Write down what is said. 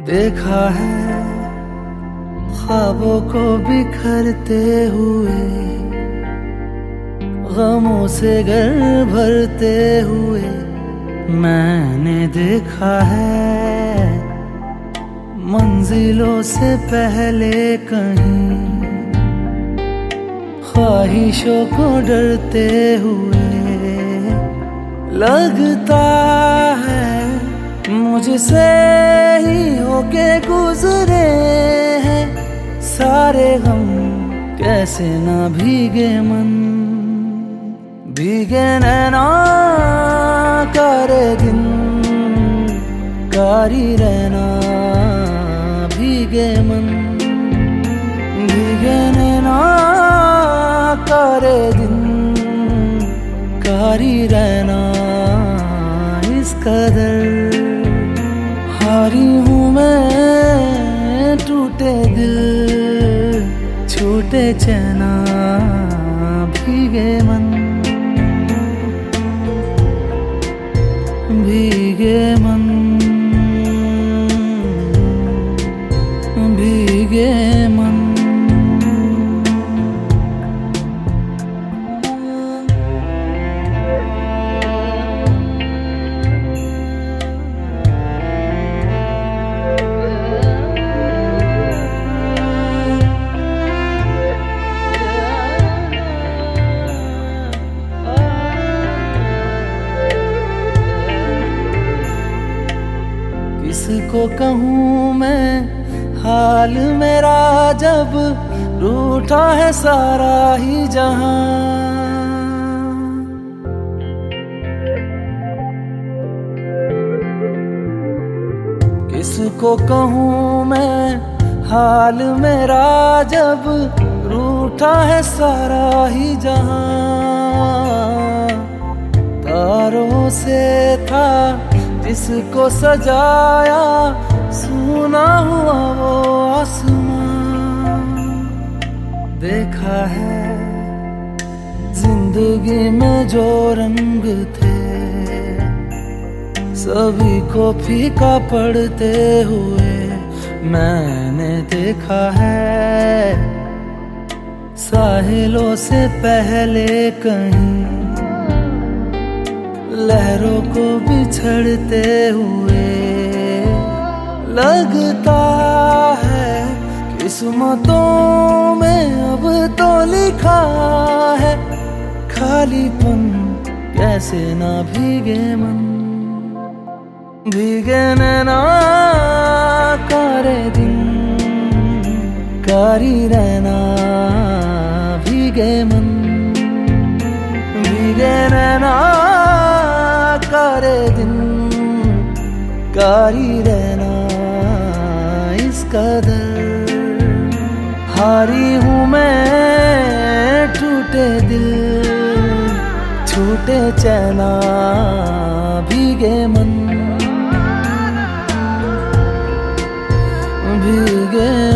देखा है ख्वाबों को बिखरते हुए, गमों से घर भरते हुए। मैंने देखा है मंजिलों से पहले कहीं ख्वाहिशों को डरते हुए। लगता है मुझसे ही होके गुजरे हैं सारे गम, कैसे ना भीगे मन। भीगे नैना करे दिन, कारी रहना भीगे मन। भीगे नैना करे दिन, कारी रहना इस कदर। हारी हूँ मैं टूटे दिल, छूटे चैना भीगे मन। भीगे मन, भीगे मन। किसको कहूँ मैं हाल मेरा, जब रूठा है सारा ही जहां। किसको कहूँ मैं हाल मेरा, जब रूठा है सारा ही जहां। तारों से था जिसको सजाया, सुना हुआ वो आसमां। देखा है जिंदगी में जो रंग थे, सभी को फीका पड़ते हुए। मैंने देखा है साहिलों से पहले कहीं लहरों को बिछड़ते हुए। लगता है किस्मतों में अब तो लिखा है खालीपन, कैसे ना भीगे मन। भीगे नैना करे दिन, कारी रहना भीगे मन। भीगे नैना करे दिन, कारी रहना इस कदर। हारी हूँ मैं टूटे दिल, छूटे चैना भीगे मन। भीगे